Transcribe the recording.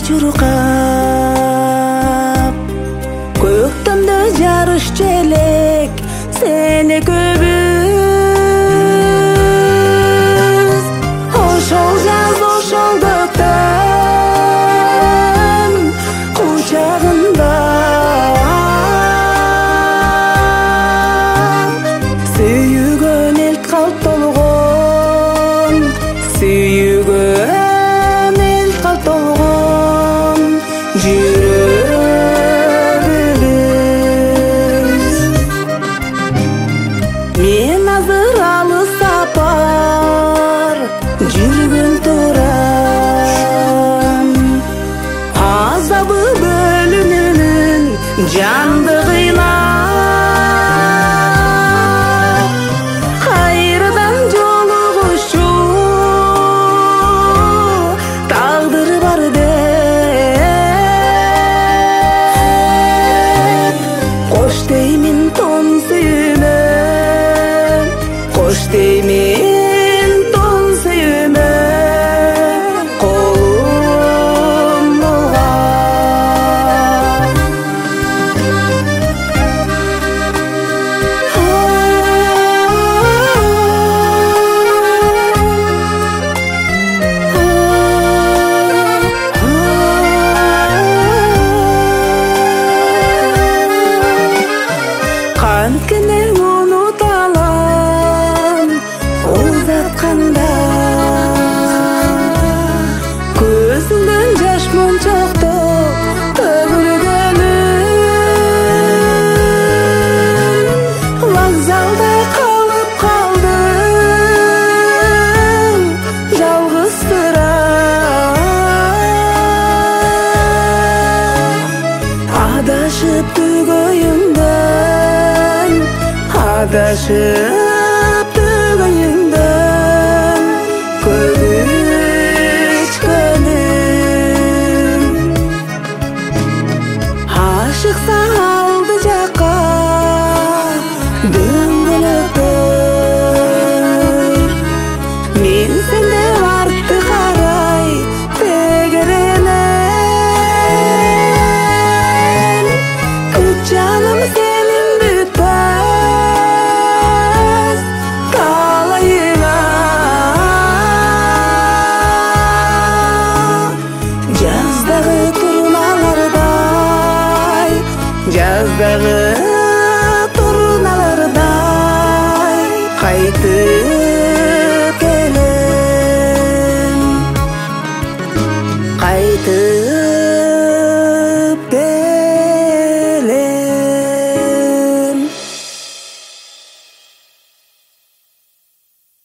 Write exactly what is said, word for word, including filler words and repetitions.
чуркап көктөмдө жарыш желек сени көбүз ошол жаз ошол көктөм кучагында сүйгөн эл калп толгон сүйгөн ел калп толгон жүрөгүбүз мен азыр алыс сапар жүргөн турам азабы бөлүнүүнүн жанды кыйлап кайрадан жолугушуу тагдыр бар деп кош деймин тон сүйүүмө кош деймин тон сүйүүмө колум болган канткене унуталам узатканда көзүңдөн жаш мончокто төгүлгөнүм вокзалда калып калдым жалгызсырап адашып түгөйүңдөн адашып түгөйүңдөн көп ичкөнүм ашыкса алды жакка дөңгөлөктөй мен сенде артты карай тегеренем күч жаным сенин бүтпөс талайыңа жаздагы турналардай жаздагы турналардай кайтып келем кайтып